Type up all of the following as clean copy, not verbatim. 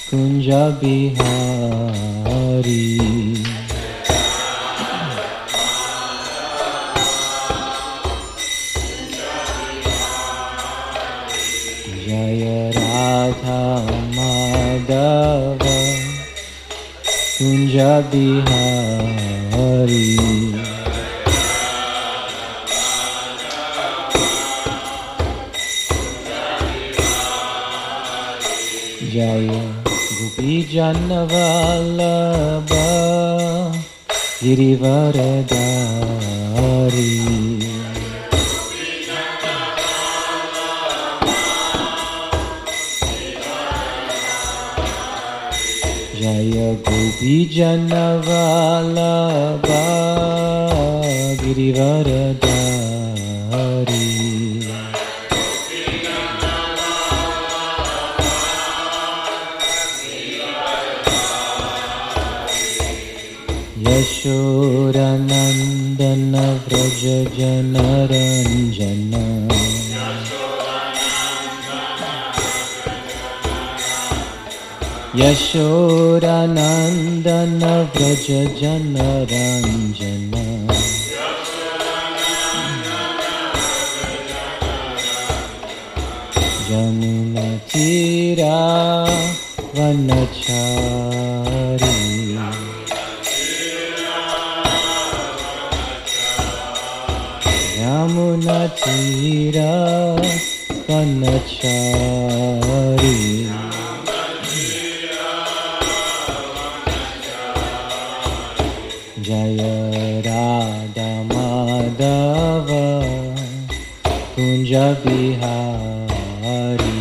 Kunja Bihari. Jaya Radha Madhava Kunja Bihari. Jaya Gopi Jannavalabha Girivaradari. Jaya Gopi Jannavalabha Girivaradari. Yashodanandana Vraja Janaranjana. Yashodanandana Vraja Janaranjana. Jamuna Tira Vanachari. Yamuna Tira Vanachari. Jaya Radha Madhava Kunja Bihari.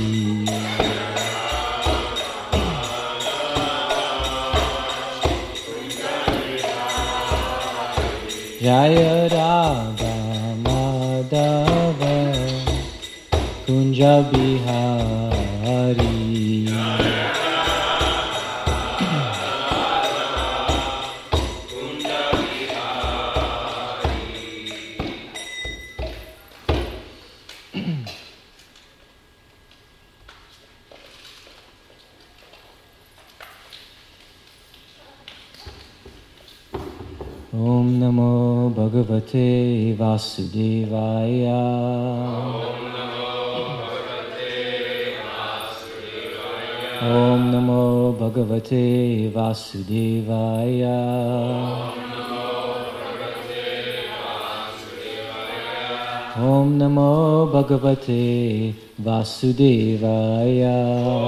Jaya Radha Madhava Kunja Bihari. Om Namo Bhagavate Vasudevaya. Om Namo Bhagavate Vasudevaya. Om Namo Bhagavate Vasudevaya.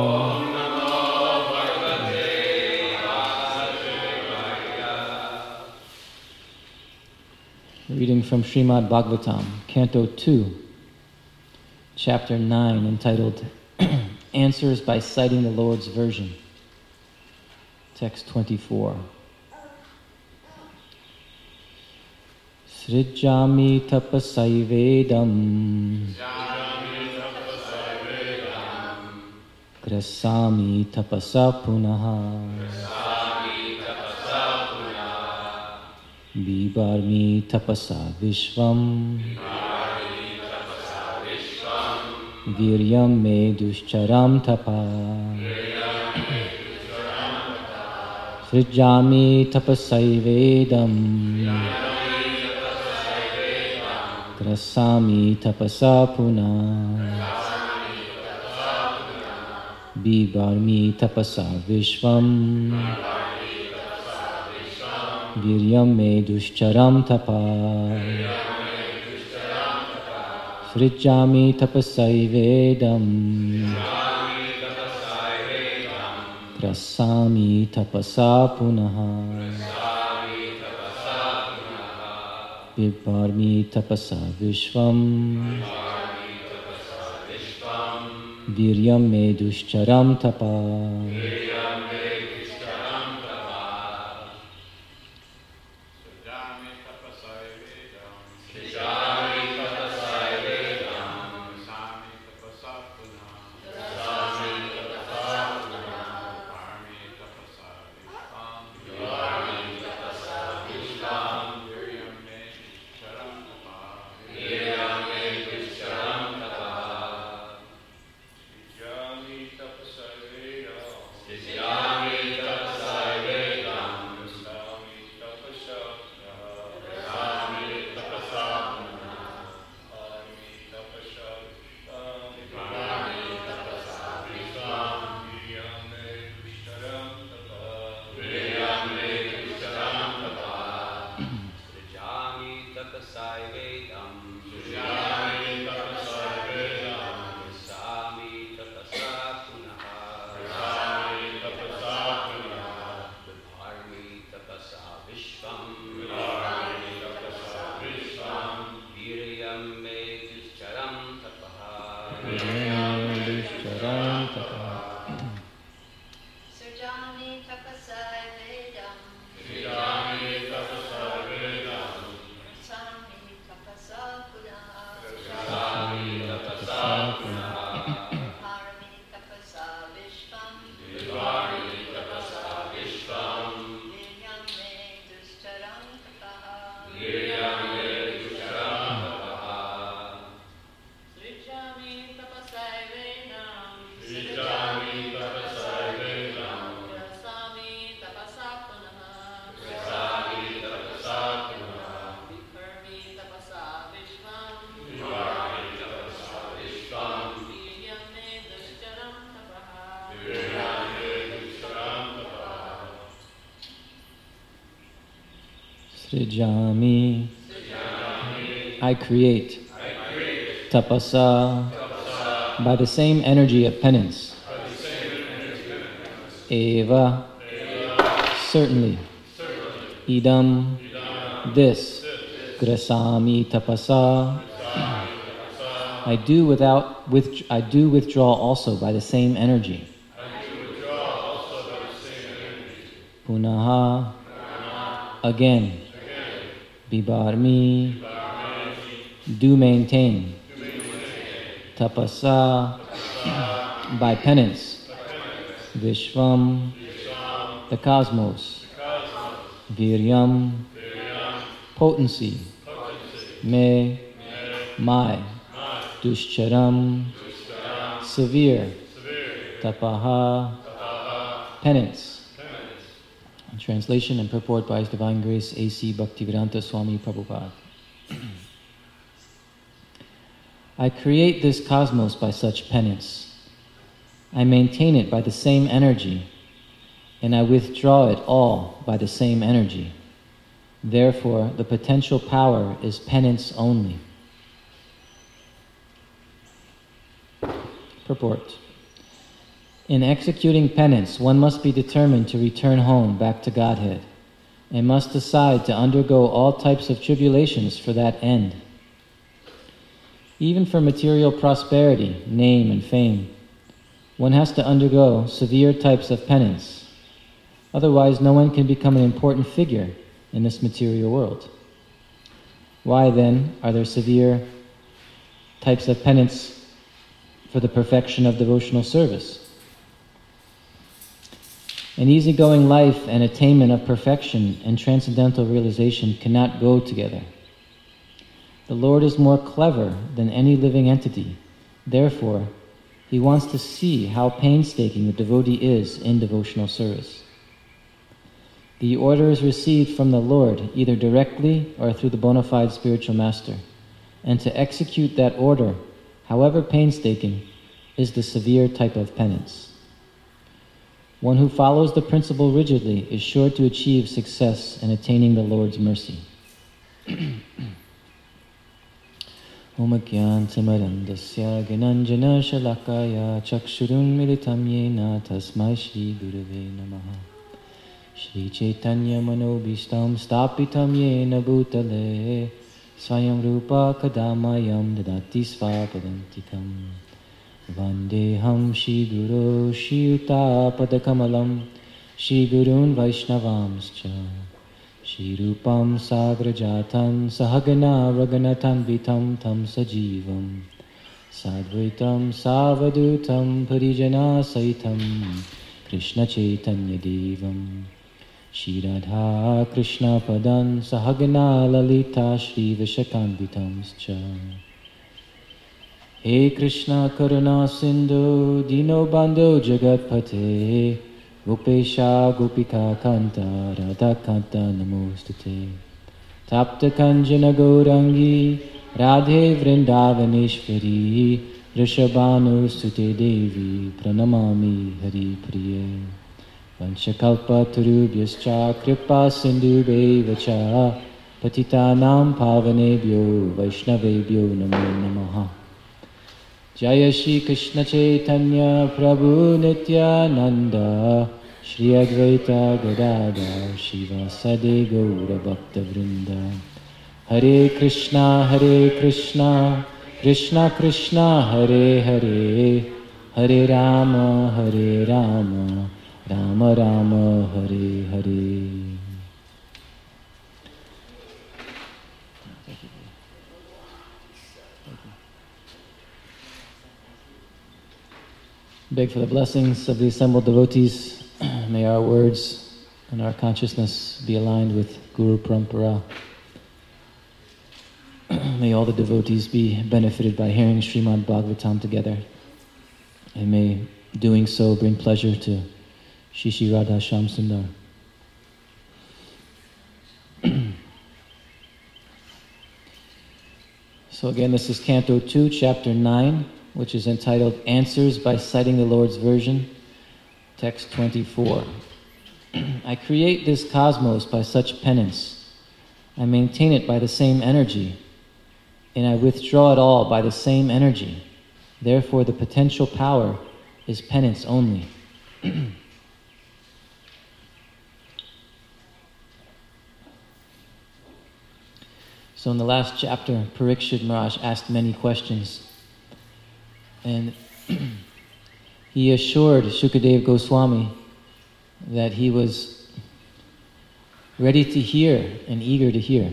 Reading from Srimad Bhagavatam, Canto 2, Chapter 9, entitled Answers by Citing the Lord's Version. Text 24. Srijami tapasaivedam Grasami tapasa punaha Bibarmi tapasa vishvam Viryam me dushcharam tapa Srijami tapasaivedam Grasami tapasa puna Bibarmi tapasa vishvam Viryam me dushcharam tapa Srijami tapasaivedam Grasami tapasa punaha Bibarmi tapasa vishvam Viryam me dushcharam tapa Srijami, I create. Tapasa, by the same energy of penance. Eva, certainly. Idam, this. Grasami tapasa, I do withdraw also by the same energy. Punaha, again. Bibarmi, do maintain. Tapasa, by penance. Vishvam, the cosmos. Viryam, potency. Me, my. Dushcharam, severe. Tapaha, penance. Translation and purport by His Divine Grace A.C. Bhaktivedanta Swami Prabhupada. I create this cosmos by such penance. I maintain it by the same energy, and I withdraw it all by the same energy. Therefore, the potential power is penance only. Purport. In executing penance, one must be determined to return home back to Godhead, and must decide to undergo all types of tribulations for that end. Even for material prosperity, name, and fame, one has to undergo severe types of penance. Otherwise, no one can become an important figure in this material world. Why then are there severe types of penance for the perfection of devotional service? An easygoing life and attainment of perfection and transcendental realization cannot go together. The Lord is more clever than any living entity. Therefore, He wants to see how painstaking the devotee is in devotional service. The order is received from the Lord either directly or through the bona fide spiritual master, and to execute that order, however painstaking, is the severe type of penance. One who follows the principle rigidly is sure to achieve success in attaining the Lord's mercy. Om Gyantimirandasya Gnanjana Shalakaya Chakshurun Militam Yena Tasmai Shri Gurave Namaha Shri Chaitanya Manobishtam Stapitam Yena Bhutale Swayam Rupa Kadamayam Dadati Svapadantikam Vandeham Shri Guru Shri Yuta Padakamalam Shri Gurun Vaishnavamscha Shri Rupam Sagrajatan Sahagana Raganatan Vitam Tam Sajivam Sadvaitam Savadutam Parijana Saitam Krishna Chaitanya Devam Shri Radha Krishna Padan Sahagana Lalita Shri Vishakanvitamscha He Krishna Karuna Sindhu Dino Bandhu Jagatpate Gopesha Gopika Kanta Radha Kanta Namostate Tapta Kanjana Gaurangi Radhe Vrindavaneshwari Rishabhanu Sute Devi Pranamami Hari Priye Vanchakalpa Tarubhyascha Kripa Sindhu Bevacha Patitanam Pavanebhyo Vaishnavebhyo Namo Namaha Jaya Shri Krishna Chaitanya Prabhu Nityananda Shri Advaita Gadadhar Shivasade Gaura Bhakta Vrinda Hare Krishna Krishna Krishna Hare Hare Hare Rama Rama Rama Rama, Hare Hare. Beg for the blessings of the assembled devotees. May our words and our consciousness be aligned with Guru Parampara. May all the devotees be benefited by hearing Srimad Bhagavatam together. And may doing so bring pleasure to Shishi Radha Shyamsundar. So again, this is Canto 2, Chapter 9, which is entitled Answers by Citing the Lord's Version, Text 24. I create this cosmos by such penance. I maintain it by the same energy, and I withdraw it all by the same energy. Therefore, the potential power is penance only. So in the last chapter, Parikshit Maharaj asked many questions. And he assured Shukadev Goswami that he was ready to hear and eager to hear.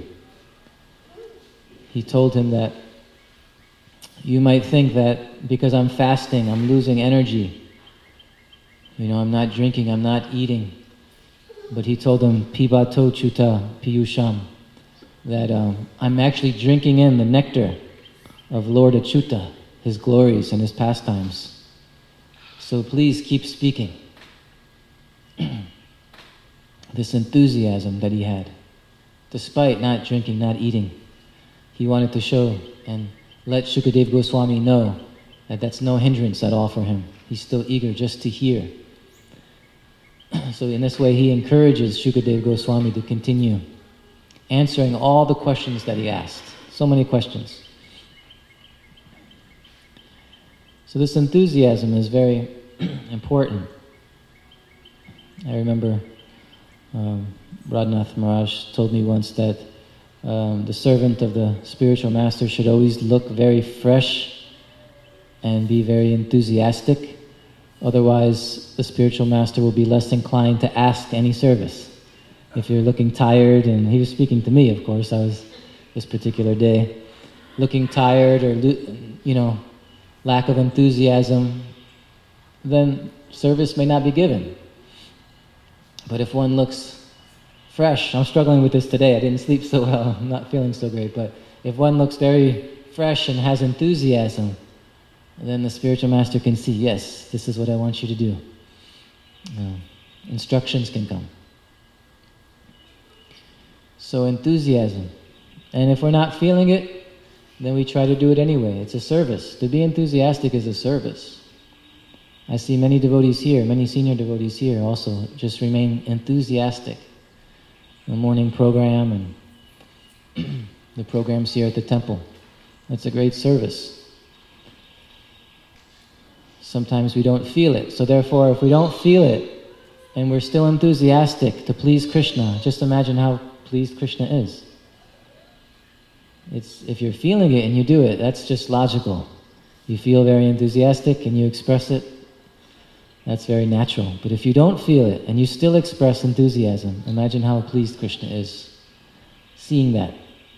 He told him that you might think that because I'm fasting, I'm losing energy. I'm not drinking, I'm not eating. But he told him, Pibato Chuta Piyusham, that I'm actually drinking in the nectar of Lord Achyuta, his glories and his pastimes. So please keep speaking. This enthusiasm that he had, despite not drinking, not eating, he wanted to show and let Shukadev Goswami know that that's no hindrance at all for him. He's still eager just to hear. So in this way, he encourages Shukadev Goswami to continue answering all the questions that he asked. So many questions. So this enthusiasm is very important. I remember Radhanath Maharaj told me once that the servant of the spiritual master should always look very fresh and be very enthusiastic. Otherwise, the spiritual master will be less inclined to ask any service. If you're looking tired, and he was speaking to me, of course, I was this particular day, looking tired or, lack of enthusiasm, then service may not be given. But if one looks fresh, I'm struggling with this today, I didn't sleep so well, I'm not feeling so great, but if one looks very fresh and has enthusiasm, then the spiritual master can see, yes, this is what I want you to do. Instructions can come. So enthusiasm. And if we're not feeling it, then we try to do it anyway. It's a service. To be enthusiastic is a service. I see many devotees here, many senior devotees here also just remain enthusiastic. The morning program and the programs here at the temple. It's a great service. Sometimes we don't feel it. So therefore, if we don't feel it and we're still enthusiastic to please Krishna, just imagine how pleased Krishna is. If you're feeling it and you do it, that's just logical. You feel very enthusiastic and you express it, that's very natural. But if you don't feel it and you still express enthusiasm, imagine how pleased Krishna is seeing that.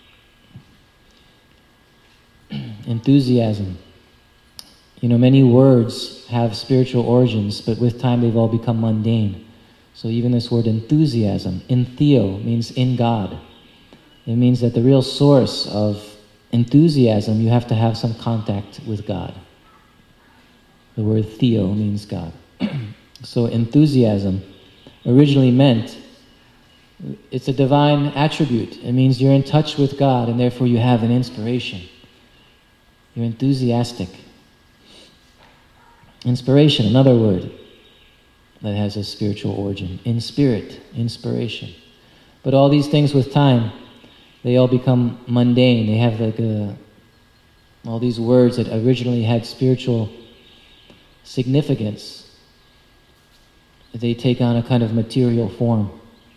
Enthusiasm. Many words have spiritual origins, but with time they've all become mundane. So even this word enthusiasm, entheo, means in God. It means that the real source of enthusiasm, you have to have some contact with God. The word theo means God. So enthusiasm originally meant, it's a divine attribute. It means you're in touch with God and therefore you have an inspiration. You're enthusiastic. Inspiration, another word that has a spiritual origin. In spirit, inspiration. But all these things with time, they all become mundane. They have all these words that originally had spiritual significance. They take on a kind of material form.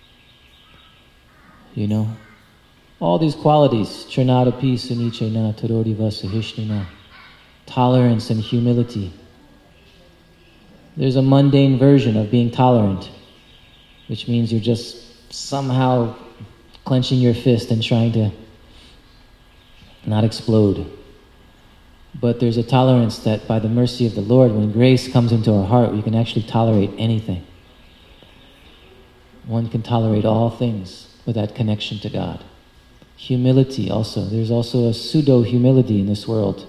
All these qualities, Trinadapi Sunichena Tadodiva Sahishnina, tolerance and humility. There's a mundane version of being tolerant. which means you're just somehow clenching your fist and trying to not explode. But there's a tolerance that by the mercy of the Lord, when grace comes into our heart, we can actually tolerate anything. One can tolerate all things with that connection to God. Humility also. There's also a pseudo-humility in this world,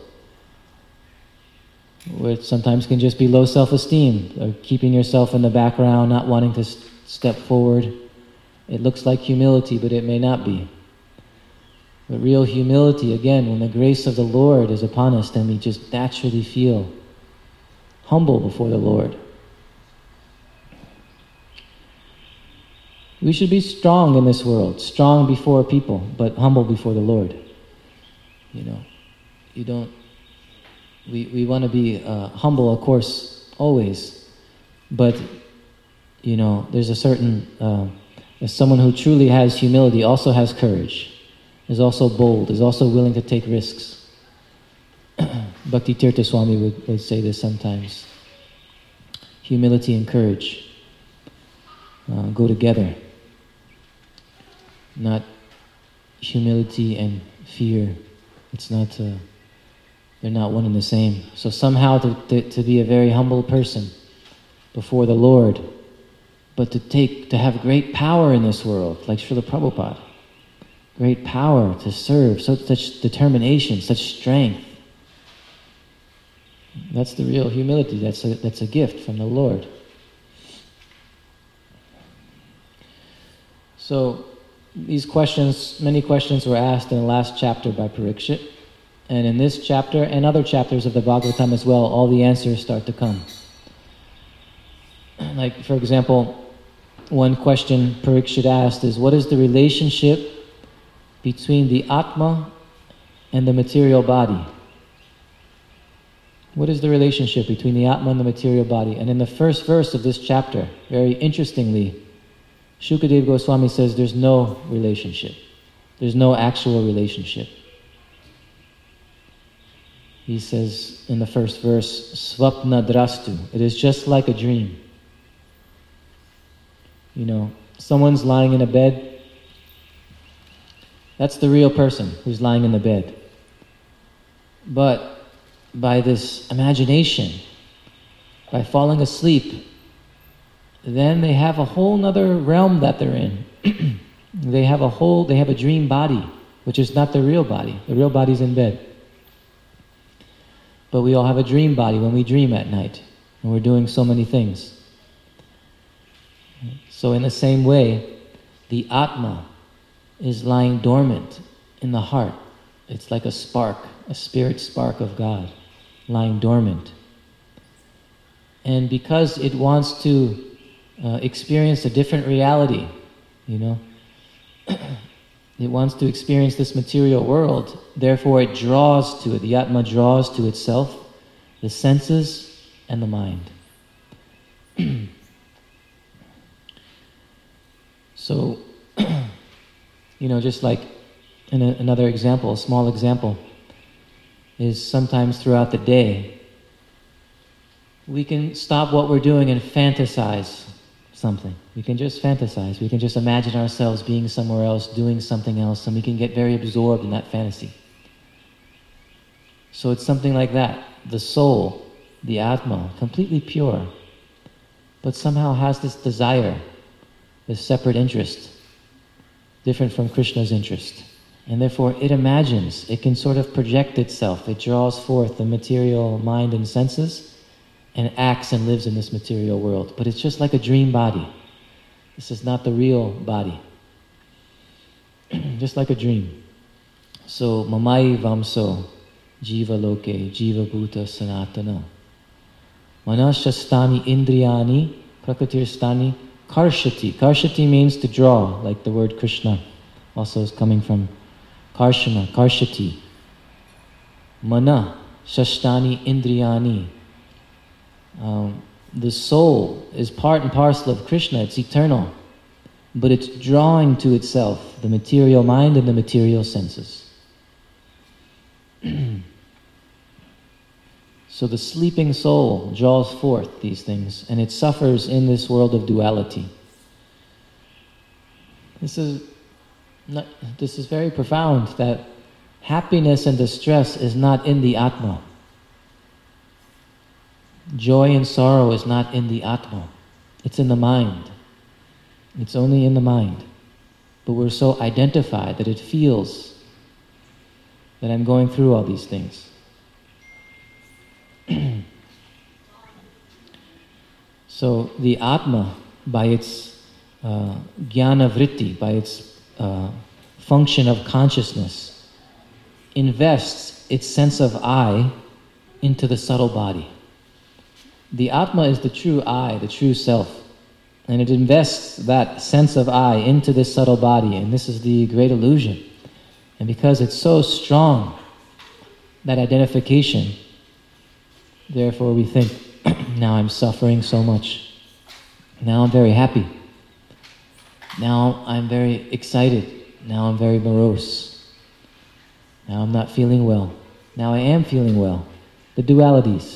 which sometimes can just be low self-esteem, or keeping yourself in the background, not wanting to step forward. It looks like humility, but it may not be. But real humility, again, when the grace of the Lord is upon us, then we just naturally feel humble before the Lord. We should be strong in this world, strong before people, but humble before the Lord. We want to be humble, of course, always. But, there's a certain, someone who truly has humility also has courage, is also bold, is also willing to take risks. Bhakti Tirtha Swami would say this sometimes. Humility and courage go together. Not humility and fear. It's not, they're not one and the same. So somehow to be a very humble person before the Lord, but to have great power in this world, like Srila Prabhupada. Great power to serve, such determination, such strength. That's the real humility. That's a gift from the Lord. So these questions, many questions were asked in the last chapter by Parikshit. And in this chapter and other chapters of the Bhagavatam as well, all the answers start to come. Like, for example, one question Parikshit asked is, what is the relationship between the Atma and the material body? What is the relationship between the Atma and the material body? And in the first verse of this chapter, very interestingly, Shukadeva Goswami says there's no relationship. There's no actual relationship. He says in the first verse, Svapna drastu. It is just like a dream. Someone's lying in a bed. That's the real person who's lying in the bed. But by this imagination, by falling asleep, then they have a whole nother realm that they're in. They have a dream body, which is not the real body. The real body's in bed. But we all have a dream body when we dream at night, and we're doing so many things. So in the same way, the Atma is lying dormant in the heart. It's like a spark, a spirit spark of God, lying dormant. And because it wants to experience a different reality, it wants to experience this material world, therefore it draws to it, the Atma draws to itself the senses and the mind. So, just like another example, a small example, is sometimes throughout the day, we can stop what we're doing and fantasize something. We can just fantasize. We can just imagine ourselves being somewhere else, doing something else, and we can get very absorbed in that fantasy. So it's something like that. The soul, the Atma, completely pure, but somehow has this desire, this separate interest, different from Krishna's interest. And therefore it imagines, it can sort of project itself. It draws forth the material mind and senses and acts and lives in this material world. But it's just like a dream body. This is not the real body. Just like a dream. So, mamai vamso, jiva loke, jiva bhuta sanatana. Manashastani indriyani, prakritirstani karshati. Karshati means to draw, like the word Krishna also is coming from karshana, karshati. Mana, shashtani indriyani. The soul is part and parcel of Krishna, it's eternal, but it's drawing to itself the material mind and the material senses. So the sleeping soul draws forth these things, and it suffers in this world of duality. This is very profound, that happiness and distress is not in the Atma. Joy and sorrow is not in the Atma. It's in the mind. It's only in the mind. But we're so identified that it feels that I'm going through all these things. So the Atma, by its jnana vritti, by its function of consciousness, invests its sense of I into the subtle body. The Atma is the true I, the true self. And it invests that sense of I into this subtle body, and this is the great illusion. And because it's so strong, that identification, therefore we think, now I'm suffering so much. Now I'm very happy. Now I'm very excited. Now I'm very morose. Now I'm not feeling well. Now I am feeling well. The dualities.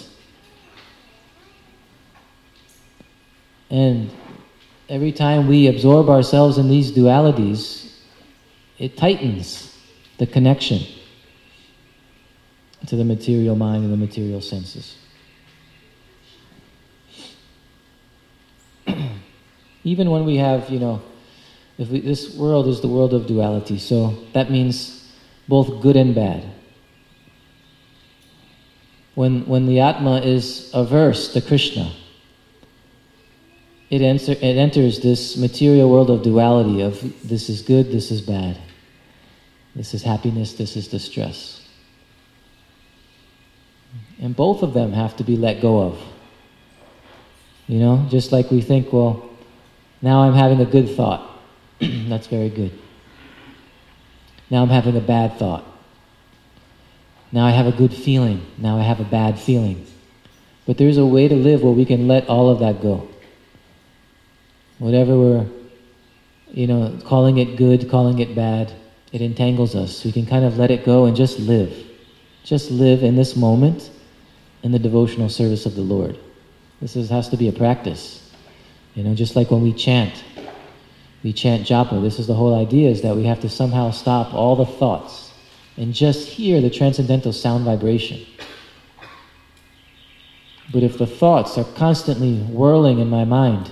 And every time we absorb ourselves in these dualities, it tightens the connection to the material mind and the material senses. Even when we have, this world is the world of duality, so that means both good and bad. When the Atma is averse to Krishna, it enters this material world of duality of this is good, this is bad. This is happiness, this is distress. And both of them have to be let go of. Just like we think, well, now I'm having a good thought. That's very good. Now I'm having a bad thought. Now I have a good feeling. Now I have a bad feeling. But there's a way to live where we can let all of that go. Whatever we're, calling it good, calling it bad, it entangles us. We can kind of let it go and just live. Just live in this moment in the devotional service of the Lord. This has to be a practice. Just like when we chant japa. This is the whole idea, is that we have to somehow stop all the thoughts and just hear the transcendental sound vibration. But if the thoughts are constantly whirling in my mind,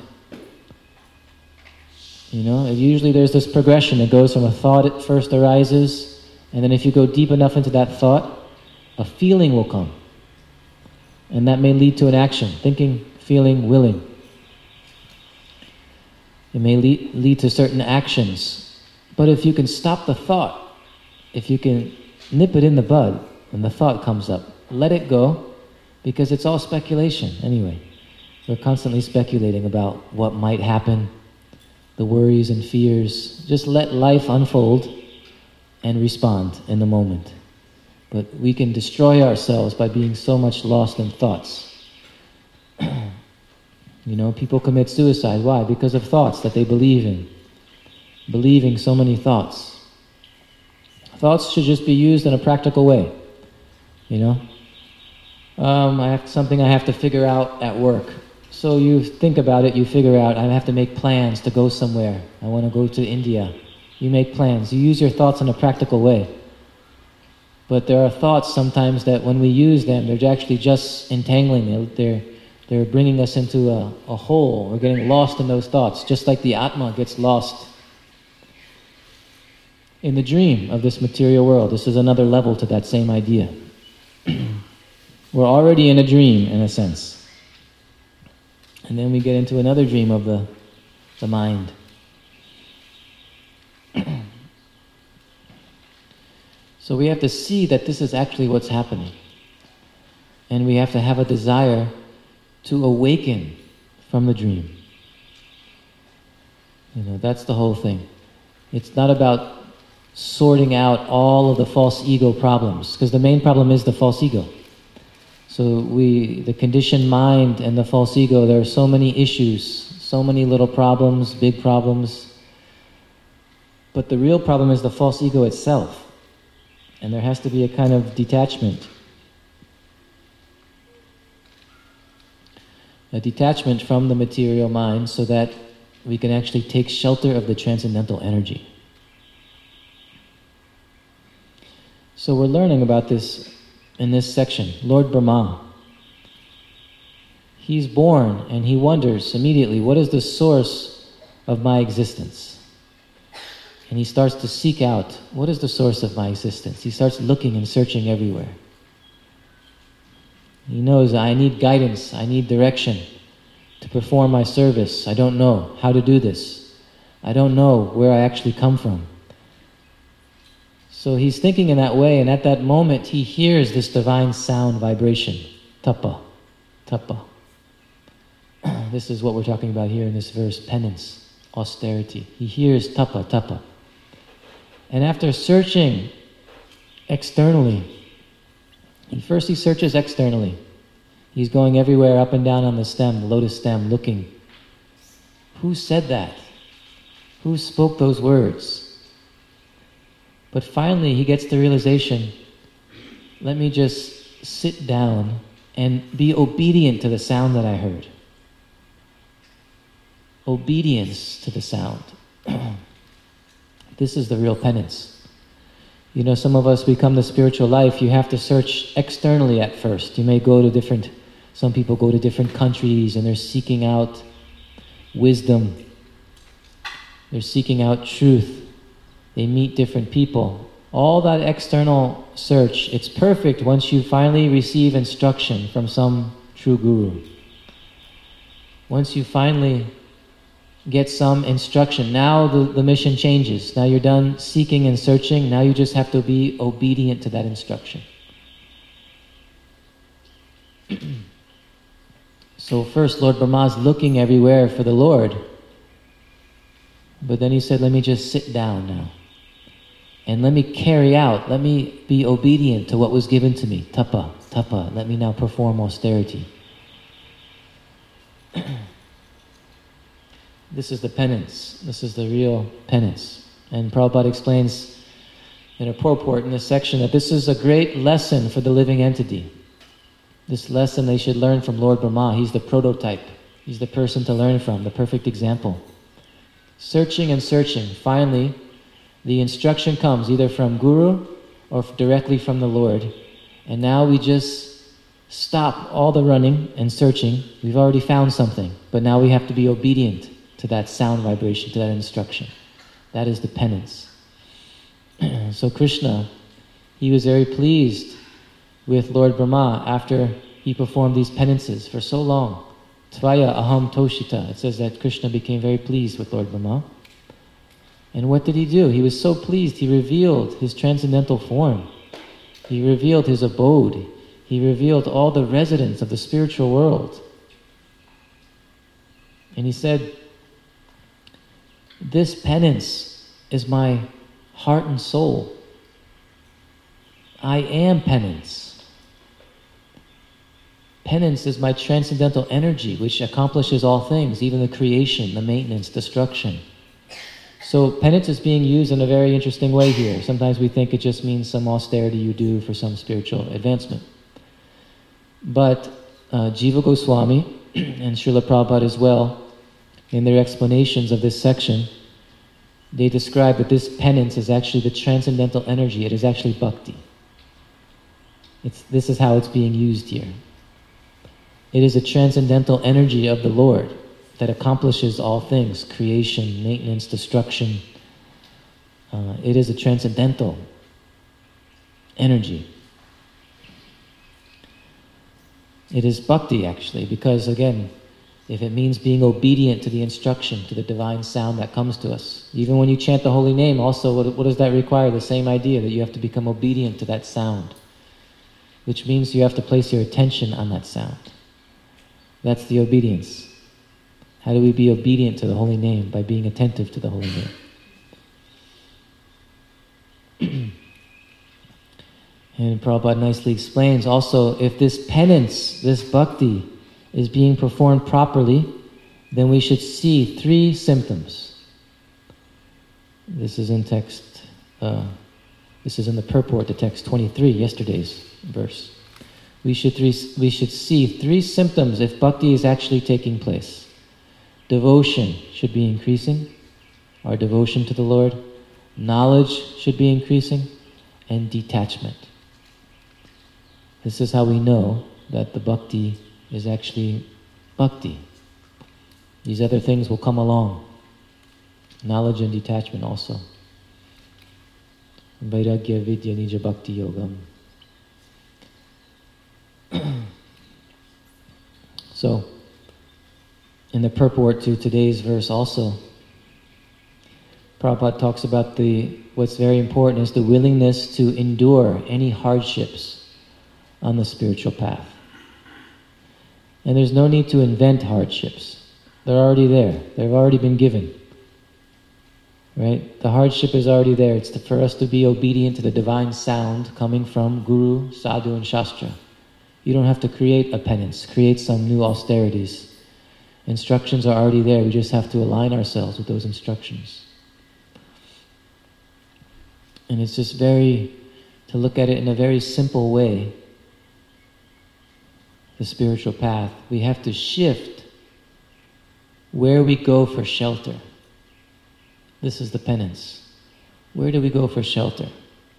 usually there's this progression. It goes from a thought at first arises, and then if you go deep enough into that thought, a feeling will come. And that may lead to an action, thinking, feeling, willing. It may lead to certain actions. But if you can stop the thought, if you can nip it in the bud, when the thought comes up, let it go, because it's all speculation anyway. We're constantly speculating about what might happen, the worries and fears. Just let life unfold and respond in the moment. But we can destroy ourselves by being so much lost in thoughts. People commit suicide. Why? Because of thoughts that they believe in. Believing so many thoughts. Thoughts should just be used in a practical way. I have something I have to figure out at work. So you think about it, you figure out, I have to make plans to go somewhere. I want to go to India. You make plans. You use your thoughts in a practical way. But there are thoughts sometimes that when we use them, they're actually just entangling. They're bringing us into a hole. We're getting lost in those thoughts, just like the Atma gets lost in the dream of this material world. This is another level to that same idea. We're already in a dream, in a sense. And then we get into another dream of the mind. So we have to see that this is actually what's happening. And we have to have a desire to awaken from the dream. That's the whole thing. It's not about sorting out all of the false ego problems, because the main problem is the false ego. So the conditioned mind and the false ego, there are so many issues, so many little problems, big problems. But the real problem is the false ego itself. And there has to be a kind of detachment. A detachment from the material mind, so that we can actually take shelter of the transcendental energy. So we're learning about this in this section. Lord Brahma, he's born and he wonders immediately, what is the source of my existence? And he starts to seek out, what is the source of my existence? He starts looking and searching everywhere. He knows, I need guidance, I need direction to perform my service. I don't know how to do this. I don't know where I actually come from. So he's thinking in that way, and at that moment he hears this divine sound vibration, tapa, tapa. This is what we're talking about here in this verse, penance, austerity. He hears tapa, tapa. And after searching externally, first he searches externally. He's going everywhere up and down on the stem, the lotus stem, looking. Who said that? Who spoke those words? But finally he gets the realization, let me just sit down and be obedient to the sound that I heard. Obedience to the sound. This is the real penance. You know, some of us, we come to spiritual life, you have to search externally at first. You may go to some people go to different countries and they're seeking out wisdom. They're seeking out truth. They meet different people. All that external search, it's perfect once you finally receive instruction from some true guru. Once you finally get some instruction, now the mission changes. Now you're done seeking and searching, now you just have to be obedient to that instruction. So first, Lord Brahma is looking everywhere for the Lord. But then he said, let me just sit down now. And let me carry out, let me be obedient to what was given to me. Tapa, tapa, let me now perform austerity. This is the penance. This is the real penance. And Prabhupada explains in a purport in this section that this is a great lesson for the living entity. This lesson they should learn from Lord Brahma. He's the prototype. He's the person to learn from, the perfect example. Searching and searching. Finally, the instruction comes either from Guru or directly from the Lord. And now we just stop all the running and searching. We've already found something, but now we have to be obedient to that sound vibration, to that instruction. That is the penance. So Krishna, he was very pleased with Lord Brahma after he performed these penances for so long. Tvaya aham toshita. It says that Krishna became very pleased with Lord Brahma. And what did he do? He was so pleased, he revealed his transcendental form. He revealed his abode. He revealed all the residents of the spiritual world. And he said, this penance is my heart and soul. I am penance. Penance is my transcendental energy, which accomplishes all things, even the creation, the maintenance, destruction. So penance is being used in a very interesting way here. Sometimes we think it just means some austerity you do for some spiritual advancement. But Jiva Goswami and Srila Prabhupada as well, in their explanations of this section, they describe that this penance is actually the transcendental energy. It is actually bhakti. This is how it's being used here. It is a transcendental energy of the Lord that accomplishes all things, creation, maintenance, destruction. It is a transcendental energy. It is bhakti, actually, because, again, if it means being obedient to the instruction, to the divine sound that comes to us. Even when you chant the holy name, also, what does that require? The same idea, that you have to become obedient to that sound, which means you have to place your attention on that sound. That's the obedience. How do we be obedient to the holy name? By being attentive to the holy name. And Prabhupada nicely explains also, if this penance, this bhakti, is being performed properly, then we should see 3 symptoms. This is in text, this is in the purport to text 23, yesterday's verse. We should see 3 symptoms if bhakti is actually taking place. devotion should be increasing, our devotion to the Lord. Knowledge should be increasing, and detachment. This is how we know that the bhakti is actually bhakti. These other things will come along. Knowledge and detachment also. Vairagya vidya nija bhakti yogam. So, in the purport to today's verse also, Prabhupada talks about what's very important is the willingness to endure any hardships on the spiritual path. And there's no need to invent hardships. They're already there. They've already been given. Right? The hardship is already there. It's for us to be obedient to the divine sound coming from Guru, Sadhu, and Shastra. You don't have to create a penance, create some new austerities. Instructions are already there. We just have to align ourselves with those instructions. And it's just to look at it in a very simple way, the spiritual path. We have to shift where we go for shelter. This is the penance. Where do we go for shelter?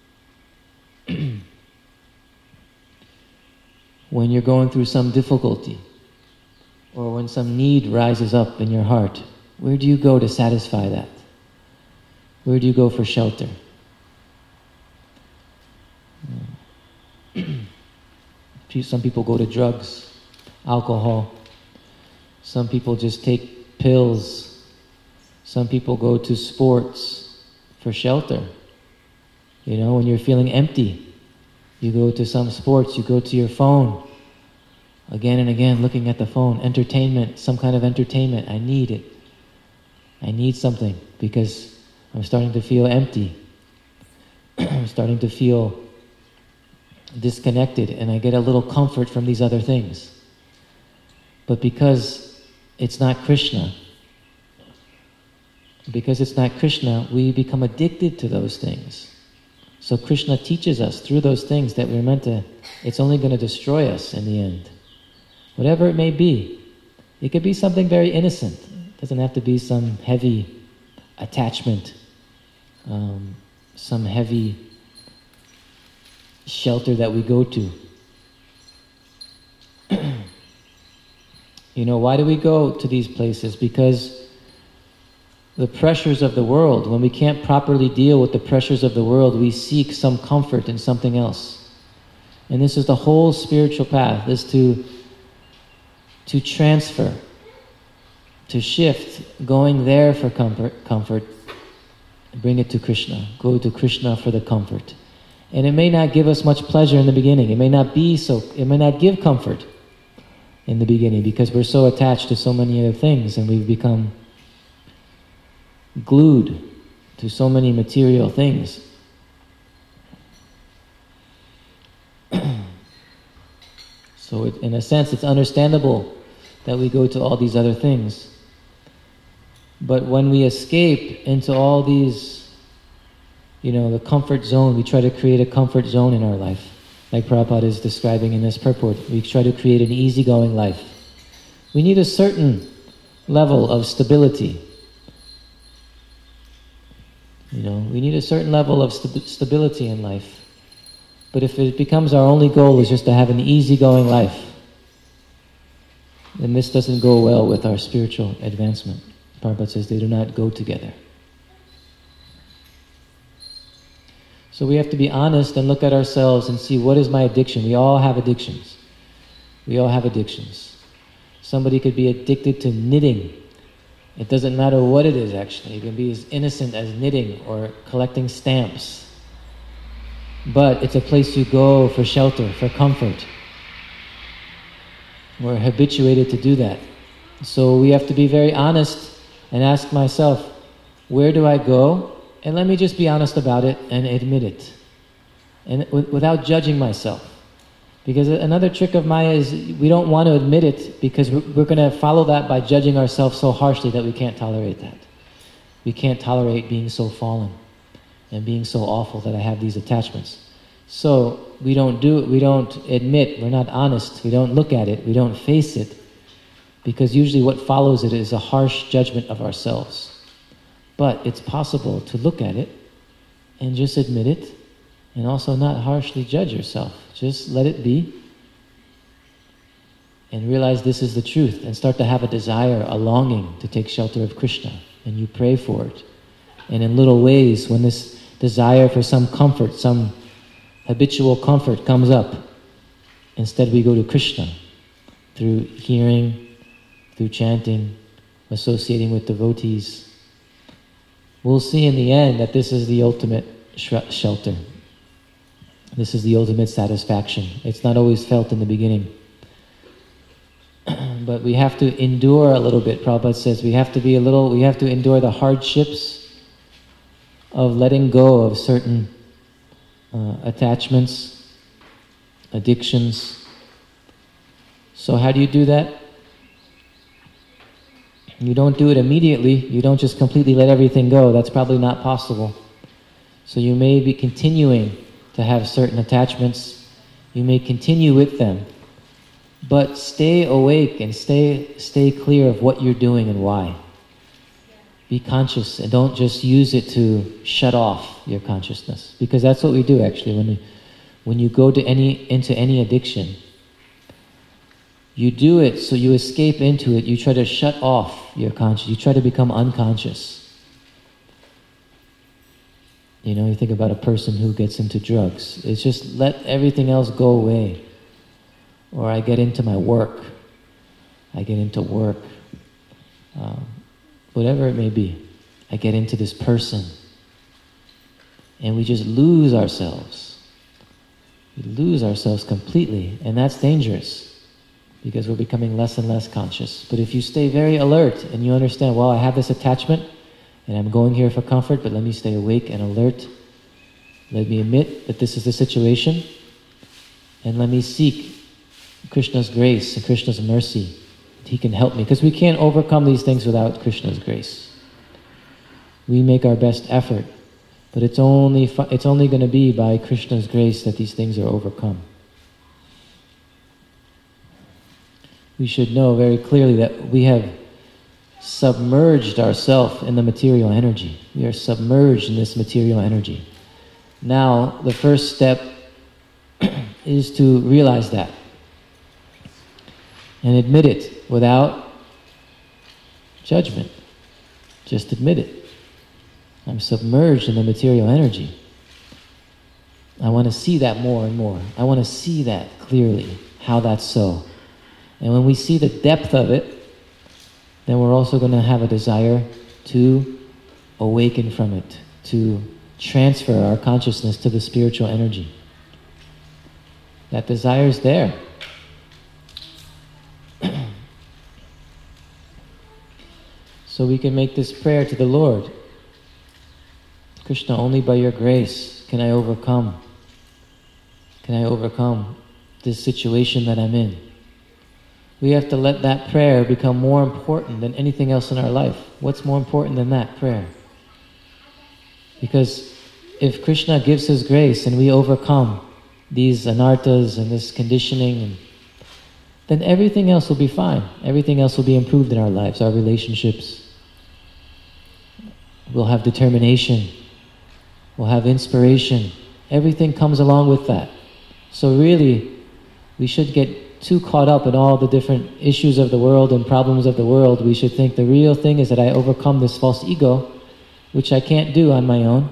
When you're going through some difficulty, or when some need rises up in your heart, where do you go to satisfy that? Where do you go for shelter? Some people go to drugs, alcohol. Some people just take pills. Some people go to sports for shelter. You know, when you're feeling empty, you go to some sports, you go to your phone. Again and again, looking at the phone. Entertainment, some kind of entertainment. I need it. I need something because I'm starting to feel empty. I'm starting to feel disconnected, and I get a little comfort from these other things. But because it's not Krishna, we become addicted to those things. So Krishna teaches us through those things that we're meant to, it's only going to destroy us in the end. Whatever it may be. It could be something very innocent. It doesn't have to be some heavy attachment, some heavy shelter that we go to. You know, why do we go to these places? Because the pressures of the world, when we can't properly deal with the pressures of the world, we seek some comfort in something else. And this is the whole spiritual path, is to transfer, to shift, going there for comfort, bring it to Krishna. Go to Krishna for the comfort. And it may not give us much pleasure in the beginning. It may not give comfort in the beginning because we're so attached to so many other things and we've become glued to so many material things. So in a sense, it's understandable that we go to all these other things. But when we escape into all these, the comfort zone, we try to create a comfort zone in our life. Like Prabhupada is describing in this purport, we try to create an easygoing life. We need a certain level of stability. We need a certain level of stability in life. But if it becomes our only goal is just to have an easygoing life, then this doesn't go well with our spiritual advancement. Prabhupada says they do not go together. So we have to be honest and look at ourselves and see, what is my addiction? We all have addictions. Somebody could be addicted to knitting. It doesn't matter what it is, actually. It can be as innocent as knitting or collecting stamps. But it's a place you go for shelter, for comfort. We're habituated to do that. So we have to be very honest and ask myself, where do I go? And let me just be honest about it and admit it. And without judging myself. Because another trick of Maya is we don't want to admit it because we're going to follow that by judging ourselves so harshly that we can't tolerate that. We can't tolerate being so fallen and being so awful that I have these attachments. So we don't do it, we don't admit, we're not honest, we don't look at it, we don't face it. because usually what follows it is a harsh judgment of ourselves. But it's possible to look at it and just admit it, and also not harshly judge yourself. Just let it be, and realize this is the truth, and start to have a desire, a longing to take shelter of Krishna, and you pray for it. And in little ways, when this desire for some comfort, some habitual comfort comes up, instead we go to Krishna through hearing, through chanting, associating with devotees. We'll see in the end that this is the ultimate shelter. This is the ultimate satisfaction. It's not always felt in the beginning. But we have to endure a little bit. Prabhupada says we have to endure the hardships of letting go of certain attachments, addictions. So how do you do that? You don't do it immediately. You don't just completely let everything go. That's probably not possible. So you may be continuing to have certain attachments. You may continue with them. But stay awake and stay clear of what you're doing and why. Be conscious and don't just use it to shut off your consciousness. Because that's what we do actually. When you go into any addiction, you do it so you escape into it. You try to shut off your conscious. You try to become unconscious. You think about a person who gets into drugs. It's just let everything else go away. Or I get into my work. I get into work. Whatever it may be. I get into this person. And we just lose ourselves. We lose ourselves completely. And that's dangerous. Because we're becoming less and less conscious. But if you stay very alert and you understand, well, I have this attachment and I'm going here for comfort, but let me stay awake and alert. Let me admit that this is the situation. And let me seek Krishna's grace and Krishna's mercy. He can help me. Because we can't overcome these things without Krishna's grace. We make our best effort. But it's only going to be by Krishna's grace that these things are overcome. We should know very clearly that we have submerged ourselves in the material energy. We are submerged in this material energy. Now, the first step is to realize that and admit it without judgment. Just admit it. I'm submerged in the material energy. I want to see that more and more. I want to see that clearly, how that's so. And when we see the depth of it, then we're also going to have a desire to awaken from it, to transfer our consciousness to the spiritual energy. That desire is there. So we can make this prayer to the Lord. Krishna, only by your grace can I overcome. Can I overcome this situation that I'm in? We have to let that prayer become more important than anything else in our life. What's more important than that prayer? Because if Krishna gives His grace and we overcome these anarthas and this conditioning, then everything else will be fine. Everything else will be improved in our lives, our relationships. We'll have determination. We'll have inspiration. Everything comes along with that. So really, we should get too caught up in all the different issues of the world and problems of the world. We should think the real thing is that I overcome this false ego, which I can't do on my own.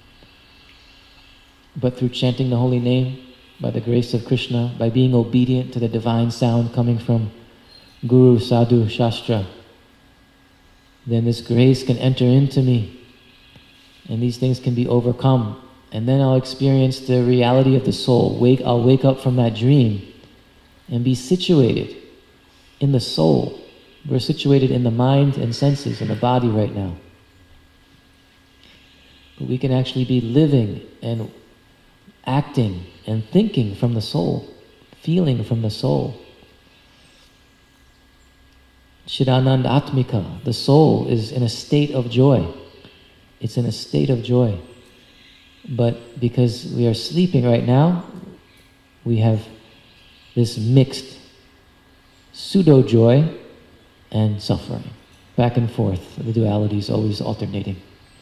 But through chanting the holy name, by the grace of Krishna, by being obedient to the divine sound coming from Guru, Sadhu, Shastra, then this grace can enter into me and these things can be overcome. And then I'll experience the reality of the soul. I'll wake up from that dream and be situated in the soul. We're situated in the mind and senses, in the body right now. But we can actually be living and acting and thinking from the soul, feeling from the soul. Chidananda Atmika, the soul is in a state of joy. It's in a state of joy. But because we are sleeping right now, we have this mixed pseudo-joy and suffering. Back and forth. The duality is always alternating.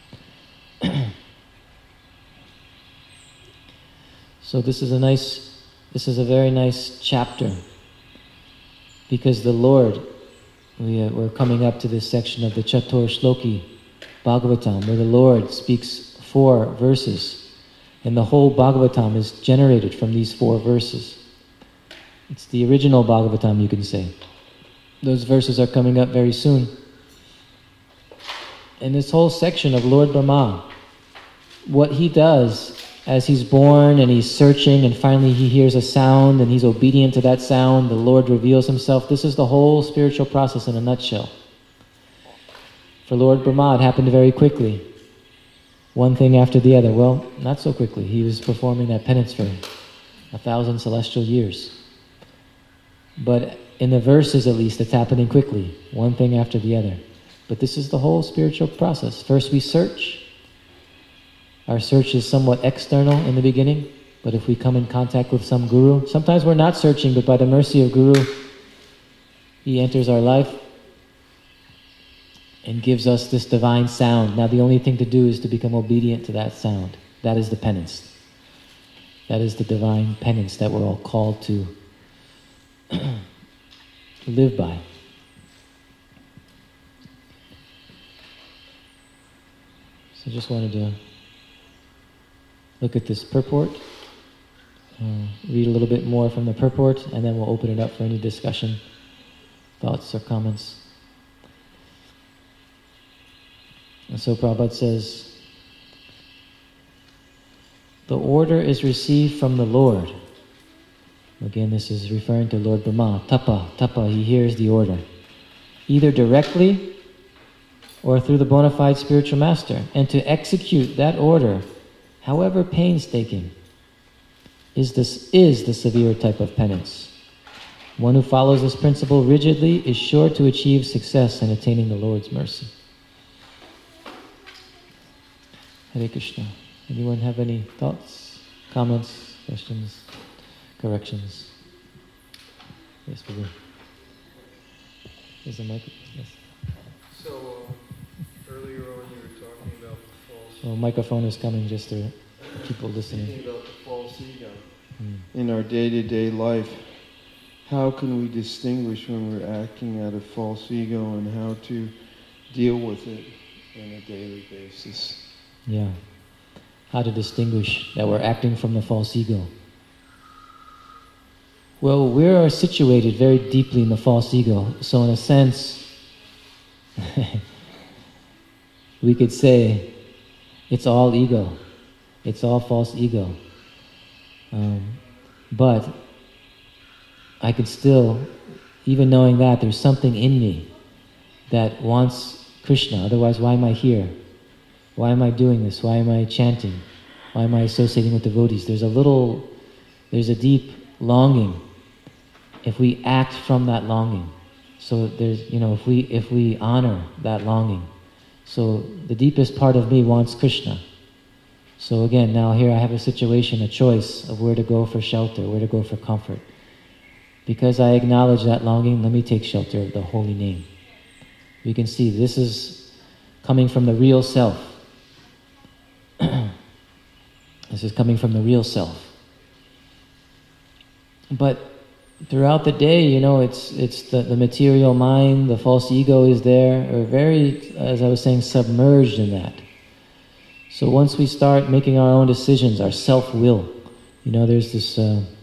So this is a very nice chapter, because the Lord, we're coming up to this section of the Chatur Shloki Bhagavatam, where the Lord speaks 4 verses, and the whole Bhagavatam is generated from these 4 verses. It's the original Bhagavatam, you can say. Those verses are coming up very soon. And this whole section of Lord Brahma, what he does as he's born and he's searching and finally he hears a sound and he's obedient to that sound, the Lord reveals himself. This is the whole spiritual process in a nutshell. For Lord Brahma, it happened very quickly. One thing after the other. Well, not so quickly. He was performing that penance for 1,000 celestial years. But in the verses at least, it's happening quickly. One thing after the other. But this is the whole spiritual process. First we search. Our search is somewhat external in the beginning, but if we come in contact with some guru, sometimes we're not searching, but by the mercy of Guru, he enters our life and gives us this divine sound. Now the only thing to do is to become obedient to that sound. That is the penance. That is the divine penance that we're all called to live by. So I just wanted to look at this purport, read a little bit more from the purport, and then we'll open it up for any discussion, thoughts or comments. And so Prabhupada says, the order is received from the Lord. Again, this is referring to Lord Brahma. Tapa, he hears the order. Either directly or through the bona fide spiritual master. And to execute that order, however painstaking, is the severe type of penance. One who follows this principle rigidly is sure to achieve success in attaining the Lord's mercy. Hare Krishna. Anyone have any thoughts, comments, questions, corrections? Yes, we do. Is the mic? Yes. So, earlier on you were talking about the false... Well, microphone is coming just to people listening. Speaking about the false ego in our day-to-day life, how can we distinguish when we're acting out of false ego and how to deal with it on a daily basis? Yeah. How to distinguish that we're acting from the false ego. Well, we are situated very deeply in the false ego, so in a sense, we could say it's all ego. It's all false ego. But I could still, even knowing that, there's something in me that wants Krishna. Otherwise, why am I here? Why am I doing this? Why am I chanting? Why am I associating with devotees? There's a deep longing if we act from that longing. So there's, if we honor that longing. So the deepest part of me wants Krishna. So again, now here I have a situation, a choice of where to go for shelter, where to go for comfort. Because I acknowledge that longing, let me take shelter of the holy name. We can see this is coming from the real self. This is coming from the real self. But throughout the day, it's the material mind, the false ego is there, or very, as I was saying, submerged in that. So once we start making our own decisions, our self-will, there's this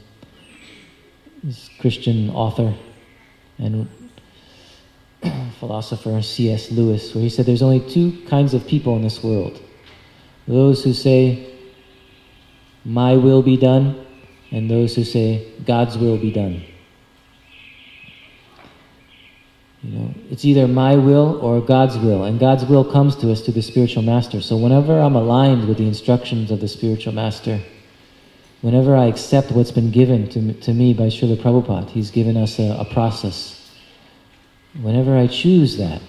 Christian author and philosopher, C.S. Lewis, where he said there's only 2 kinds of people in this world. Those who say, my will be done, and those who say, God's will be done. It's either my will or God's will, and God's will comes to us through the spiritual master. So whenever I'm aligned with the instructions of the spiritual master, whenever I accept what's been given to me by Srila Prabhupada, he's given us a process. Whenever I choose that,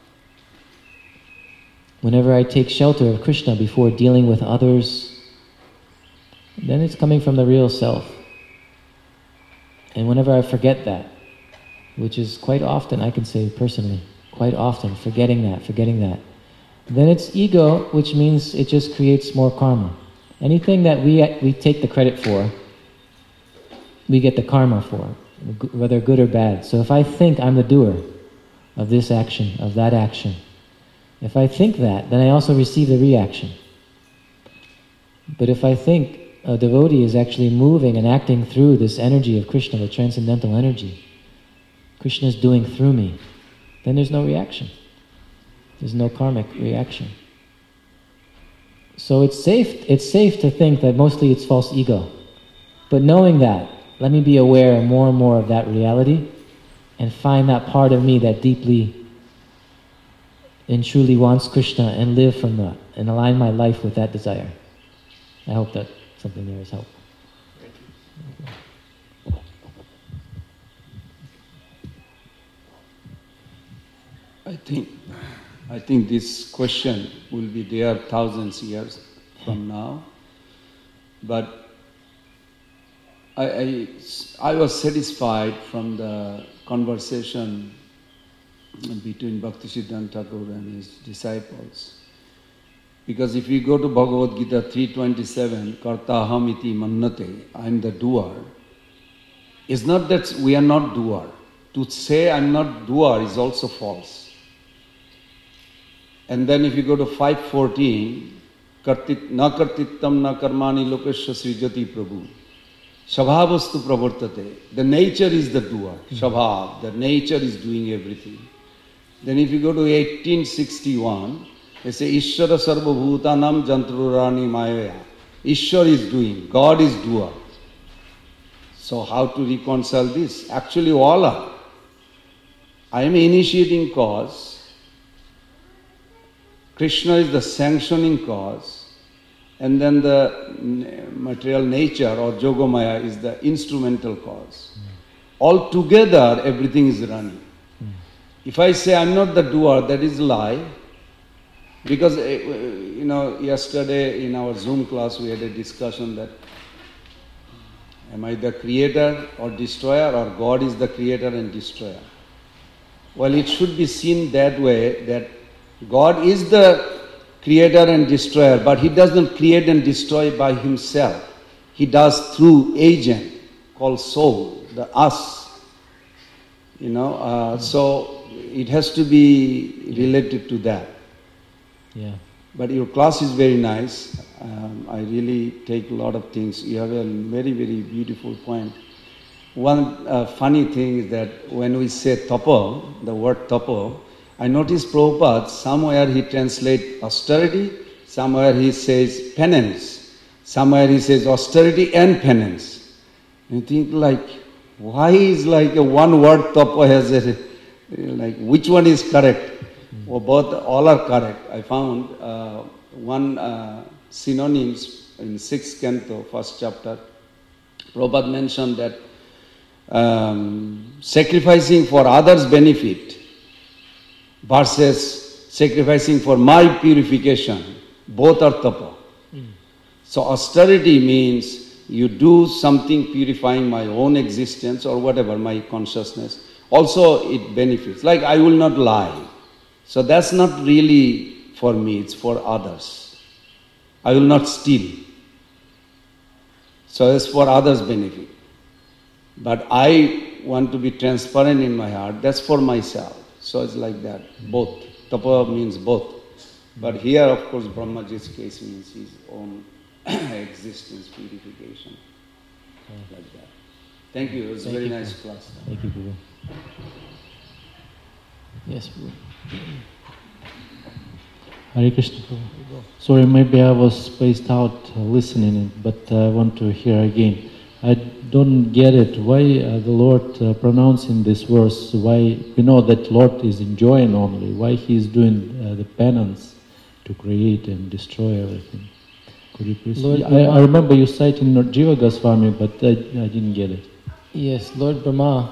whenever I take shelter of Krishna before dealing with others, then it's coming from the real self. And whenever I forget that, which is quite often, I can say personally, quite often, forgetting that. Then it's ego, which means it just creates more karma. Anything that we take the credit for, we get the karma for, whether good or bad. So if I think I'm the doer of this action, of that action, if I think that, then I also receive the reaction. But if I think a devotee is actually moving and acting through this energy of Krishna, the transcendental energy, Krishna is doing through me, then there's no reaction. There's no karmic reaction. So it's safe to think that mostly it's false ego. But knowing that, let me be aware more and more of that reality and find that part of me that deeply and truly wants Krishna and live from that and align my life with that desire. I hope that something there has helped. I think this question will be there thousands of years from now, but I was satisfied from the conversation between Bhaktisiddhanta Thakur and his disciples. Because if we go to Bhagavad Gita 3:27, Kartaham iti mannate, I am the doer, it's not that we are not doer. To say I am not doer is also false. And then if you go to 5:14, na kartittam na karmani lokasya srijati prabhu. Shabhavastu pravartate. The nature is the doer. Shabhav, the nature is doing everything. Then if you go to 1861, they say Ishvara sarva bhutanam jantrurani mayaya. Ishwar is doing, God is doer. So how to reconcile this? Actually all are. I am initiating cause. Krishna is the sanctioning cause, and then the material nature or Yogamaya is the instrumental cause. All together, everything is running. If I say I'm not the doer, that is lie. Because, yesterday in our Zoom class we had a discussion that am I the creator or destroyer, or God is the creator and destroyer? Well, it should be seen that way, that God is the creator and destroyer, but He does not create and destroy by Himself. He does through agent called soul, the us. So it has to be related to that. Yeah. But your class is very nice. I really take a lot of things. You have a very, very beautiful point. One funny thing is that when we say tapo, the word tapo, I noticed Prabhupada, somewhere he translates austerity, somewhere he says penance, somewhere he says austerity and penance. You think why is a one word tapo has which one is correct? Or all are correct. I found one synonyms in 6th canto, 1st chapter. Prabhupada mentioned that sacrificing for others' benefit versus sacrificing for my purification, both are tapa. So austerity means you do something purifying my own existence or whatever, my consciousness. Also it benefits. Like I will not lie. So that's not really for me, it's for others. I will not steal. So it's for others' benefit. But I want to be transparent in my heart, that's for myself. So it's like that, both. Tapa means both. But here, of course, Brahmaji's case means his own existence, purification. Like that. Thank you, it was a very nice class. Thank you, Guru. Yes, Guru. Hare Krishna. Sorry, maybe I was spaced out listening, but I want to hear again. I don't get it. Why the Lord pronouncing this verse? Why we know that Lord is enjoying only? Why He is doing the penance to create and destroy everything? Could you please? Lord, I remember you citing Jiva Goswami, but I didn't get it. Yes, Lord Brahma.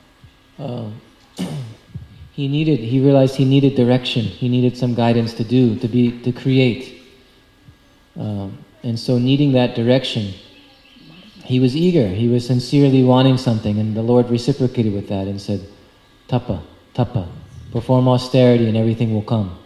He realized he needed direction. He needed some guidance to create. And so, needing that direction, he was eager. He was sincerely wanting something, and the Lord reciprocated with that and said, Tapa, tapa. Perform austerity and everything will come.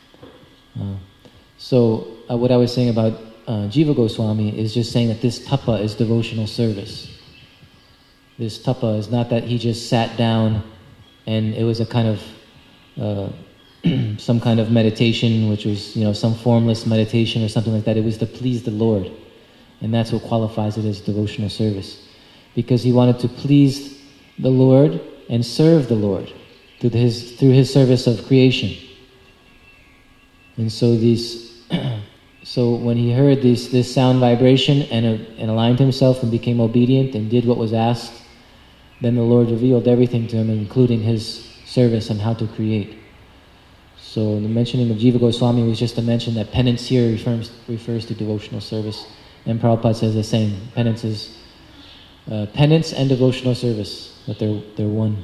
So what I was saying about Jiva Goswami is just saying that this tapa is devotional service. This tapa is not that he just sat down and it was a kind of some kind of meditation, which was, some formless meditation or something like that. It was to please the Lord. And that's what qualifies it as devotional service. Because he wanted to please the Lord and serve the Lord through his service of creation. And so so when he heard this sound vibration and aligned himself and became obedient and did what was asked, then the Lord revealed everything to him, including his service and how to create. So the mentioning of Jiva Goswami was just to mention that penance here refers to devotional service. And Prabhupada says the same. Penance is penance and devotional service, but they're one.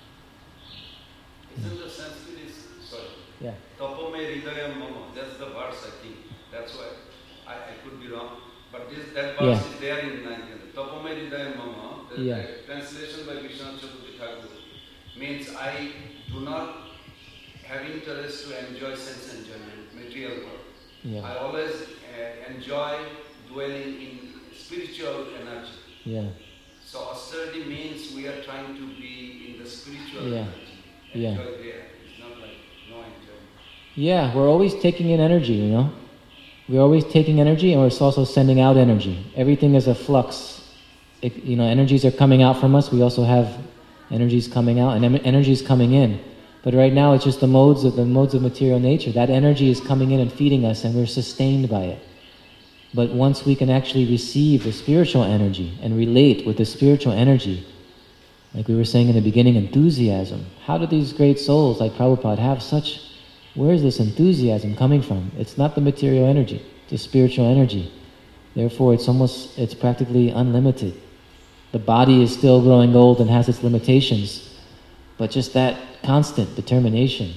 Isn't the Sanskrit sorry? Yeah. Tapo me hridayam mama. That's the verse, I think. That's why I could be wrong. But that verse is there in Nigerian. Tapo me hridayam mama. The translation by Vishwanath Chakravarti Thakur means I do not have interest to enjoy sense enjoyment, material world. Yeah. I always enjoy dwelling in spiritual energy. Yeah. So austerity means we are trying to be in the spiritual energy. Enjoy there. It's not like no enjoyment. Yeah, we're always taking in energy, We're always taking energy and we're also sending out energy. Everything is a flux. Energies are coming out from us. We also have energies coming out and energies coming in. But right now it's just the modes of material nature. That energy is coming in and feeding us and we're sustained by it. But once we can actually receive the spiritual energy and relate with the spiritual energy, like we were saying in the beginning, enthusiasm. How do these great souls like Prabhupada have where is this enthusiasm coming from? It's not the material energy, it's the spiritual energy. Therefore it's practically unlimited. The body is still growing old and has its limitations, but just that constant determination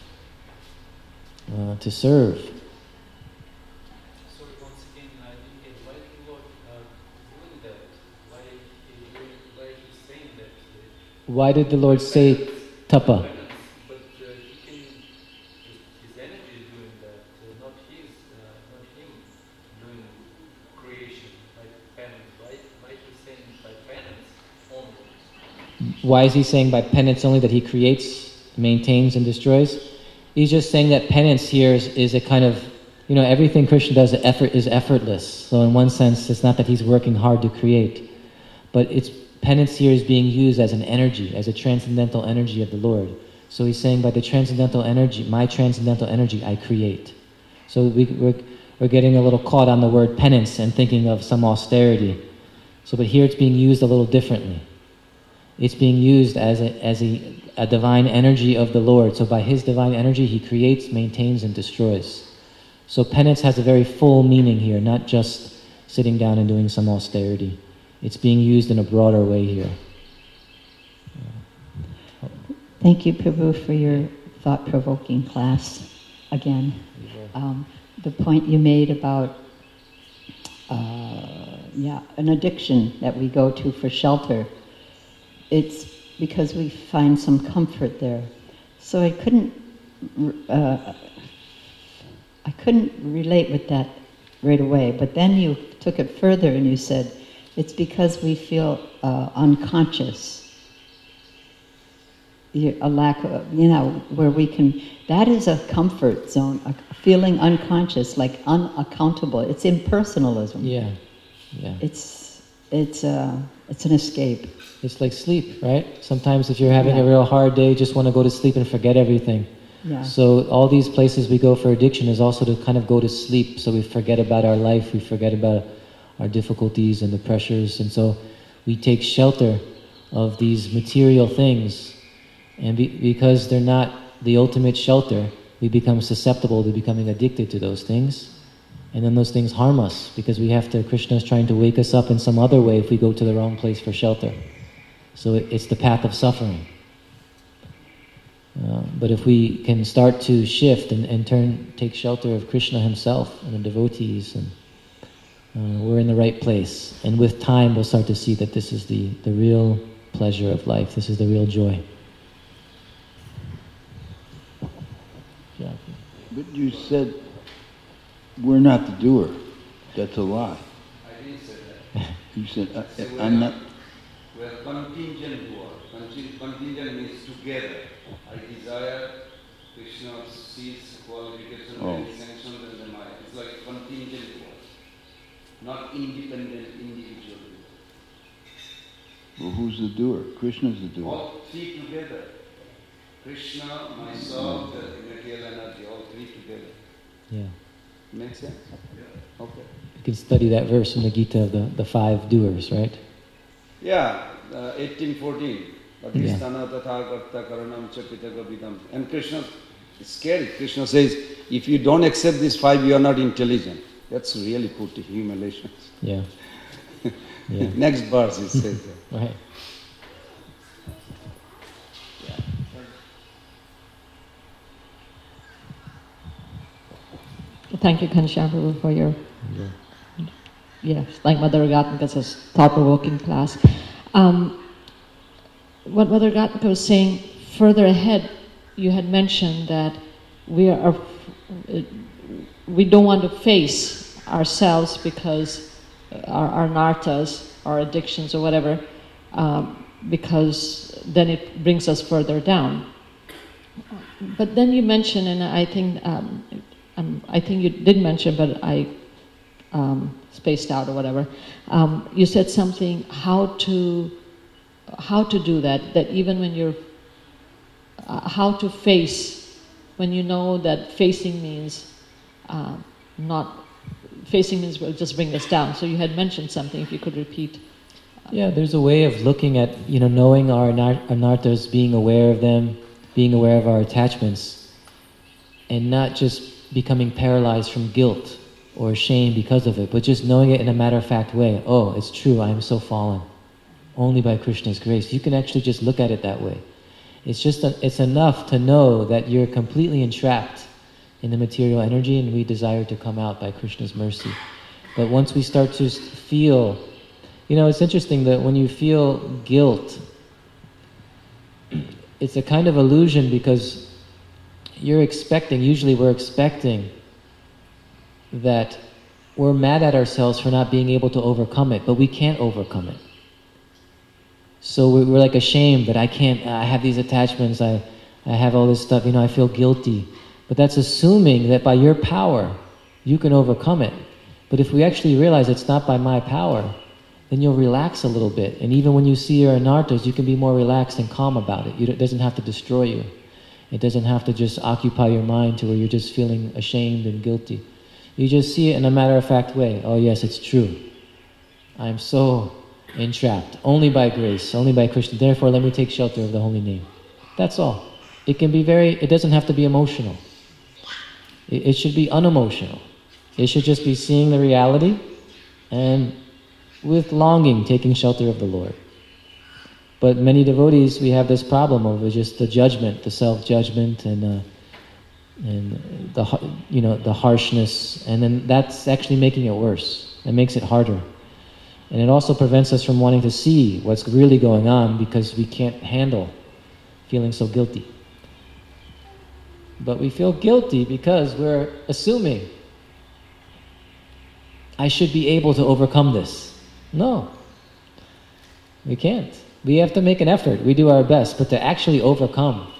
to serve. Sorry, once again, I didn't get why the Lord doing that. Why he's saying that? Why did the Lord say tapa? But his energy is doing that, not him doing creation by penance. Why is he saying by penance only? Why is he saying by penance only that he creates, maintains, and destroys? He's just saying that penance here is a kind of, everything Krishna does is effortless. So in one sense, it's not that he's working hard to create, but penance here is being used as an energy, as a transcendental energy of the Lord. So he's saying by the transcendental energy, my transcendental energy, I create. So we're getting a little caught on the word penance and thinking of some austerity. But here it's being used a little differently. It's being used as a divine energy of the Lord. So by his divine energy, he creates, maintains, and destroys. So penance has a very full meaning here, not just sitting down and doing some austerity. It's being used in a broader way here. Thank you, Prabhu, for your thought-provoking class again. The point you made about an addiction that we go to for shelter, it's because we find some comfort there. So I couldn't relate with that right away, but then you took it further and you said, it's because we feel unconscious. A lack of, where we can, that is a comfort zone, a feeling unconscious, like unaccountable. It's impersonalism. Yeah. It's an escape. It's like sleep, right? Sometimes if you're having a real hard day, you just want to go to sleep and forget everything. Yeah. So all these places we go for addiction is also to kind of go to sleep, so we forget about our life, we forget about our difficulties and the pressures, and so we take shelter of these material things, and because they're not the ultimate shelter, we become susceptible to becoming addicted to those things, and then those things harm us, because Krishna is trying to wake us up in some other way if we go to the wrong place for shelter. So it's the path of suffering. But if we can start to shift and take shelter of Krishna himself and the devotees, and we're in the right place. And with time, we'll start to see that this is the real pleasure of life. This is the real joy. you said we're not the doer. That's a lie. I didn't say that. You said, So I'm not... We're contingent doer. Contingent means together. I desire Krishna sees qualification and sanctions and the Maya. It's like contingent doer, not independent individual doer. Well, who's the doer? Krishna's the doer. All three together. Krishna, myself, the material energy, all three together. Yeah. Makes sense? Yeah. Okay. You can study that verse in the Gita of the 5 doers, right? Yeah, 18:14. Yeah. And Krishna, it's scary. Krishna says, if you don't accept these 5, you are not intelligent. That's really put to humiliations. Yeah. Yeah. Next verse it says that. Right. Thank you, Kanisham Prabhu, for your, like Mother Gatmika's thought-provoking class. What Mother Gatmika was saying further ahead, you had mentioned that we don't want to face ourselves because our nartas, our addictions or whatever, because then it brings us further down. But then you mentioned, and I think you did mention, but I spaced out or whatever. You said something how to do that even when you're how to face when you know that facing means will just bring us down. So you had mentioned something. If you could repeat. Yeah, there's a way of looking at, knowing our anarthas, being aware of them, being aware of our attachments, and not just becoming paralyzed from guilt or shame because of it, but just knowing it in a matter-of-fact way. Oh, it's true, I am so fallen. Only by Krishna's grace. You can actually just look at it that way. It's enough to know that you're completely entrapped in the material energy and we desire to come out by Krishna's mercy. But once we start to feel, it's interesting that when you feel guilt, it's a kind of illusion because usually we're expecting that we're mad at ourselves for not being able to overcome it, but we can't overcome it. So we're like ashamed that I have these attachments, I have all this stuff, I feel guilty. But that's assuming that by your power, you can overcome it. But if we actually realize it's not by my power, then you'll relax a little bit. And even when you see your anarthas, you can be more relaxed and calm about it. It doesn't have to destroy you. It doesn't have to just occupy your mind to where you're just feeling ashamed and guilty. You just see it in a matter-of-fact way. Oh yes, it's true. I'm so entrapped. Only by grace, only by Krishna. Therefore, let me take shelter of the holy name. That's all. It can be it doesn't have to be emotional. It should be unemotional. It should just be seeing the reality and with longing taking shelter of the Lord. But many devotees, we have this problem of just the judgment, the self-judgment, and the harshness, and then that's actually making it worse. It makes it harder. And it also prevents us from wanting to see what's really going on because we can't handle feeling so guilty. But we feel guilty because we're assuming I should be able to overcome this. No, we can't. We have to make an effort. We do our best, but to actually overcome,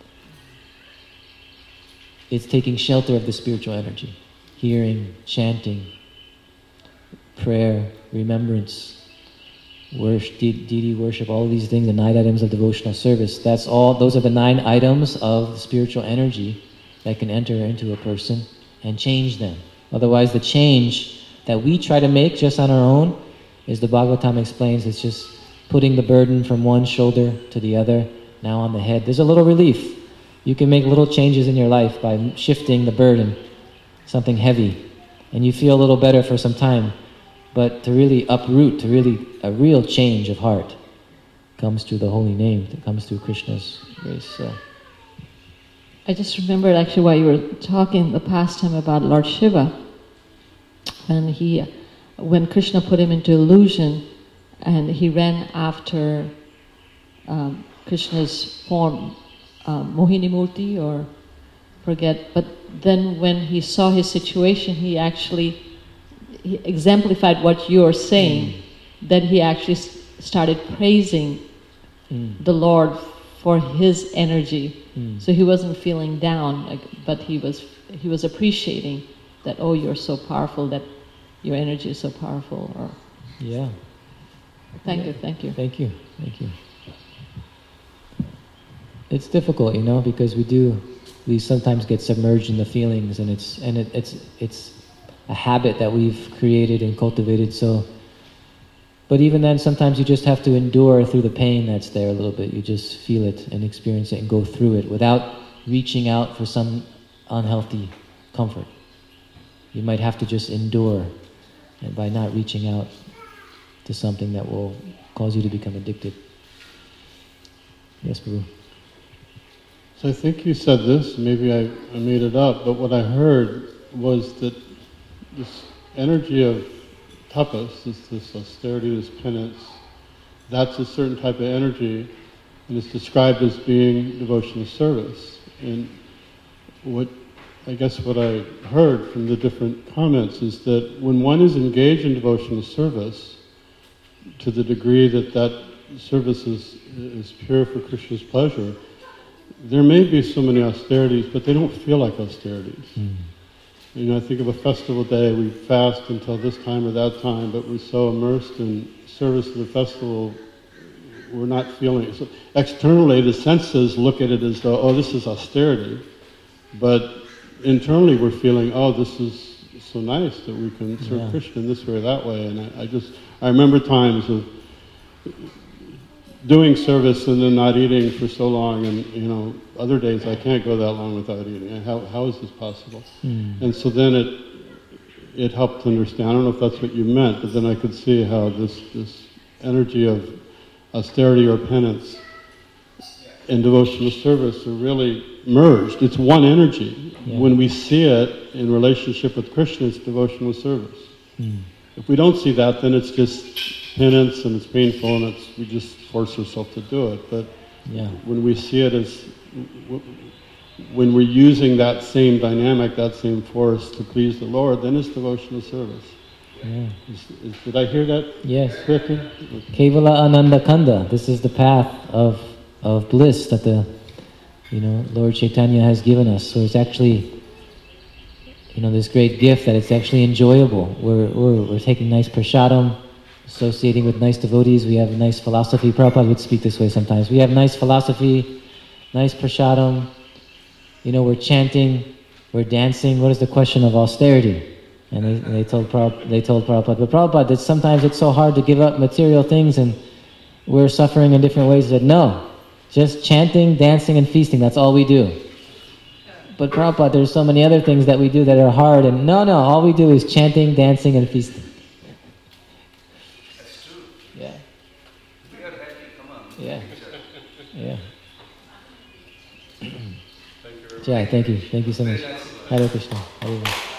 it's taking shelter of the spiritual energy. Hearing, chanting, prayer, remembrance, worship, deity worship, all these things, the 9 items of devotional service. Those are the 9 items of spiritual energy that can enter into a person and change them. Otherwise, the change that we try to make just on our own, as the Bhagavatam explains, it's just putting the burden from one shoulder to the other, now on the head. There's a little relief. You can make little changes in your life by shifting the burden, something heavy, and you feel a little better for some time. But to really uproot, a real change of heart comes through the holy name, that comes through Krishna's grace. So. I just remembered actually while you were talking the past time about Lord Shiva, and when Krishna put him into illusion, and he ran after Krishna's form, Mohini Murti, or forget. But then when he saw his situation, he exemplified what you're saying. Then he actually started praising the Lord for his energy. So he wasn't feeling down, but he was appreciating that, oh, you're so powerful, that your energy is so powerful. Or Yeah. Thank you. Thank you. It's difficult, because we sometimes get submerged in the feelings, and it's a habit that we've created and cultivated. So, but even then, sometimes you just have to endure through the pain that's there a little bit. You just feel it and experience it and go through it without reaching out for some unhealthy comfort. You might have to just endure, and by not reaching out to something that will cause you to become addicted. Yes, Prabhu. So I think you said this, maybe I made it up, but what I heard was that this energy of tapas, this austerity, this penance, that's a certain type of energy, and it's described as being devotional service. And what I heard from the different comments is that when one is engaged in devotional service, to the degree that service is pure for Krishna's pleasure, there may be so many austerities, but they don't feel like austerities. I think of a festival day, we fast until this time or that time, but we're so immersed in service of the festival, we're not feeling it. So externally, the senses look at it as though, oh, this is austerity, but internally we're feeling, oh, this is so nice that we can serve Krishna in this way or that way. And I remember times of doing service and then not eating for so long, and other days I can't go that long without eating. How is this possible? And so then it helped to understand. I don't know if that's what you meant, but then I could see how this energy of austerity or penance and devotional service are really merged. It's one energy. Yeah. When we see it in relationship with Krishna, it's devotional service. If we don't see that, then it's just penance and it's painful and we just force ourselves to do it. But when we see it as, when we're using that same dynamic, that same force to please the Lord, then it's devotional service. Yeah. Did I hear that? Yes. Correctly? Kevala Ananda Kanda. This is the path of bliss that the Lord Chaitanya has given us. So it's actually this great gift that it's actually enjoyable. We're taking nice prasadam, associating with nice devotees. We have a nice philosophy. Prabhupada would speak this way sometimes. We have nice philosophy, nice prasadam. We're chanting, we're dancing. What is the question of austerity? And they told Prabhupada, but Prabhupada, sometimes it's so hard to give up material things and we're suffering in different ways. He said, no, just chanting, dancing, and feasting, that's all we do. But Prabhupada, there's so many other things that we do that are hard, and no, all we do is chanting, dancing, and feasting. That's true. Yeah. We are happy, come on. Yeah. Yeah. Thank you very much. Jai, thank you. Thank you so much. Hare Krishna. Hare Krishna.